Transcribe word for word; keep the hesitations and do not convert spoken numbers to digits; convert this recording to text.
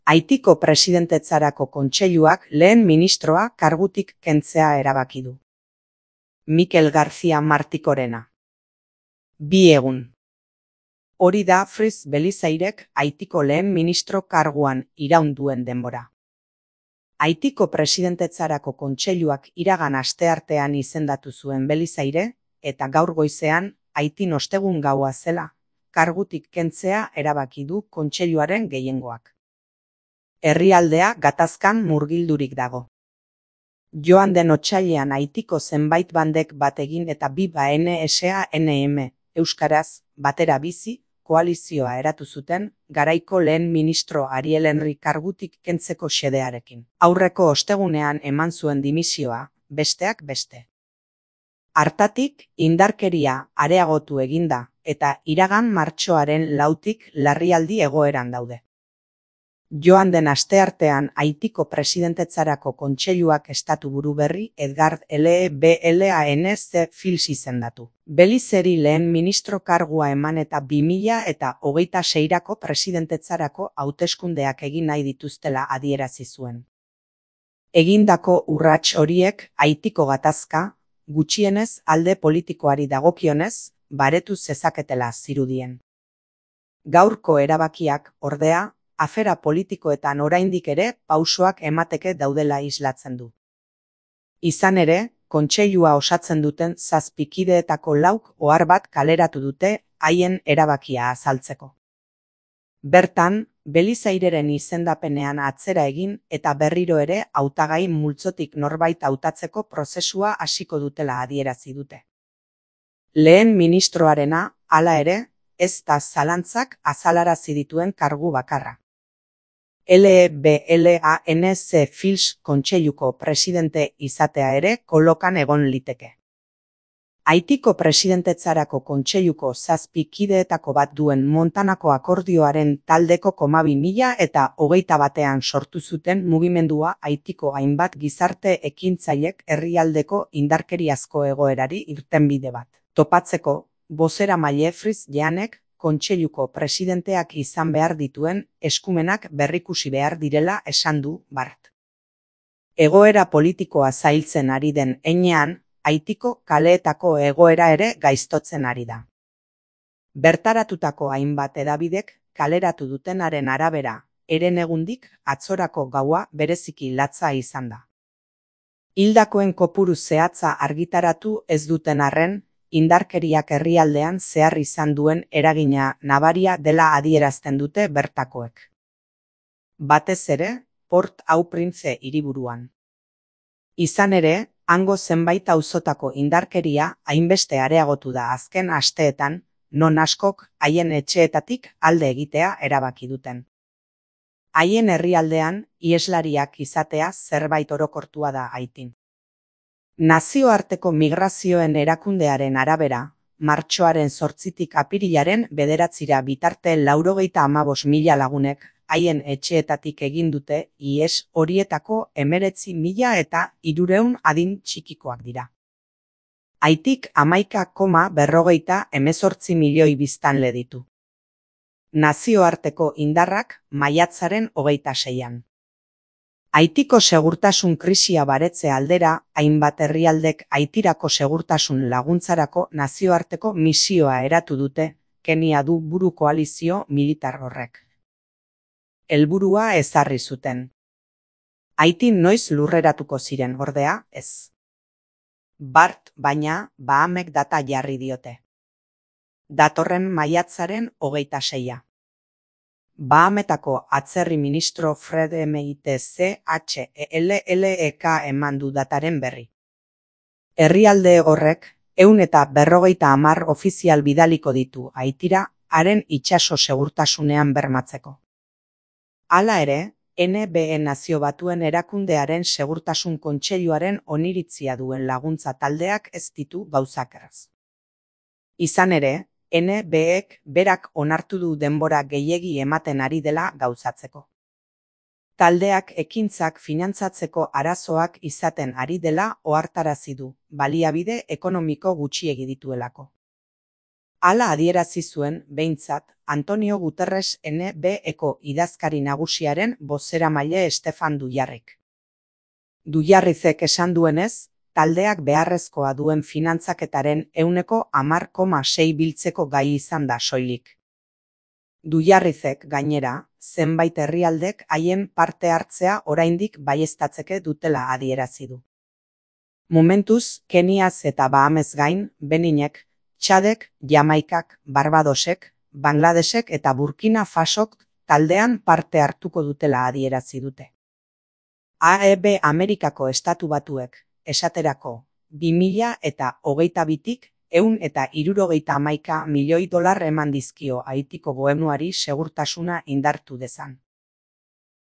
Haitiko presidentetzarako kontseiluak lehen ministroa kargutik kentzea erabaki du. Mikel García Martikorena. Bi egun. Hori da Fritz Belisairek Haitiko lehen ministro karguan iraun duen denbora. Haitiko presidentetzarako kontseiluak iragan asteartean izendatu zuen Belisaire, eta gaur goizean, Haitin ostegun gaua zela, kargutik kentzea erabaki du kontseiluaren gehiengoak. Herrialdea gatazkan murgildurik dago. Joan den otsailean Haitiko zenbait bandek bat egin eta bi B N S A N M, euskaraz, batera bizi, koalizioa eratu zuten, garaiko lehen ministro Ariel Henry kargutik kentzeko xedearekin. Aurreko ostegunean eman zuen dimisioa, besteak beste. Hartatik, indarkeria areagotu eginda, eta iragan martxoaren lautik larrialdi egoeran daude. Joan den asteartean Haitiko presidentetzarako kontseiluak estatuburu berri Edgard L. B. L. A. N. C. Fils izendatu. Beliseri lehen ministro kargua eman eta bi mila eta hogeita seirako presidentetzarako hauteskundeak egin nahi dituztela adierazi zuen. Egindako urrats horiek Haitiko gatazka, gutxienez alde politikoari dagokionez, baretu zezaketela zirudien. Gaurko erabakiak, ordea, afera politikoetan oraindik ere pausoak emateke daudela islatzen du. Izan ere, kontseilua osatzen duten zazpi kideetako lauk ohar bat kaleratu dute haien erabakia azaltzeko. Bertan, Belisaireren izendapenean atzera egin eta berriro ere hautagai multzotik norbait hautatzeko prozesua hasiko dutela adierazi dute. Lehen ministroarena, hala ere, ez da zalantzak azalarazi dituen kargu bakarra. L. B. L. A. N. C. Fils kontseiluko presidente izatea ere kolokan egon liteke. Haitiko presidentetzarako kontseiluko zazpi kideetako bat duen Montanako akordioaren taldeko koma bi mila eta hogeita batean sortu zuten mugimendua Haitiko hainbat gizarte ekintzailek herrialdeko indarkeriazko egoerari irtenbide bat topatzeko, bozeramaile Fritz Jeanek kontseiluko presidenteak izan behar dituen eskumenak berrikusi behar direla esan du bart. Egoera politikoa zailtzen ari den heinean, Haitiko kaleetako egoera ere gaiztotzen ari da. Bertaratutako hainbat hedabidek kaleratu dutenaren arabera, herenegundik atzorako gaua bereziki latza izan da. Hildakoen kopuru zehatza argitaratu ez duten arren, indarkeriak herrialdean zehar izan duen eragina nabaria dela adierazten dute bertakoek. Batez ere, Port-au-Prince hiriburuan. Izan ere, hango zenbait auzotako indarkeria hainbeste areagotu da azken asteetan, non askok haien etxeetatik alde egitea erabaki duten. Haien herrialdean iheslariak izatea zerbait orokortua da Haitin. Nazioarteko migrazioen erakundearen arabera, martxoaren zortzitik apirilaren bederatzira bitarte laurogeita hamabost mila lagunek haien etxeetatik egin dute ihes horietako hemeretzi mila eta hirurehun adin txikikoak dira. Haitik hamaika koma berrogeita hemezortzi milioi biztanle ditu. Nazioarteko indarrak maiatzaren hogeita seian. Haitiko segurtasun krisia baretze aldera, hainbat herrialdek Haitirako segurtasun laguntzarako nazioarteko misioa eratu dute, Kenia du buru koalizio militar horrek. Helburua ezarri zuten. Haitin noiz lurreratuko ziren ordea, ez. Bart, baina, Bahamek data jarri diote. Datorren maiatzaren hogeita seia. Bahametako atzerri ministro Fred M I T C H E L L E K eman du dataren berri. Herrialde horrek, ehun eta berrogeita hamar ofizial bidaliko ditu Haitira, haren itsaso segurtasunean bermatzeko. Hala ere, N B E Nazio Batuen erakundearen segurtasun kontseiluaren oniritzia duen laguntza taldeak ez ditu gauzak erraz. Izan ere, N B Ek berak onartu du denbora gehiegi ematen ari dela gauzatzeko. Taldeak ekintzak finantzatzeko arazoak izaten ari dela ohartarazi du, baliabide ekonomiko gutxiegi dituelako. Hala adierazi zuen, behintzat, Antonio Guterres N B eko idazkari nagusiaren bozeramaile Stefan Dujarrik. Dujarrizek esan duenez, taldeak beharrezkoa duen finantzaketaren ehuneko hamar koma sei biltzeko gai izan da soilik. Dujarrizek, gainera, zenbait herrialdek haien parte hartzea oraindik baieztatzeke dutela adierazi du. Momentuz, Keniaz eta Bahamez gain, Beninek, Txadek, Jamaikak, Barbadosek, Bangladesek eta Burkina Fasok taldean parte hartuko dutela adierazi dute. A E B Amerikako Estatu Batuek, esaterako, bi mila eta hogeita bitik ehun eta hirurogeita hamaika milioi dolar eman dizkio Haitiko gobernuari segurtasuna indartu dezan.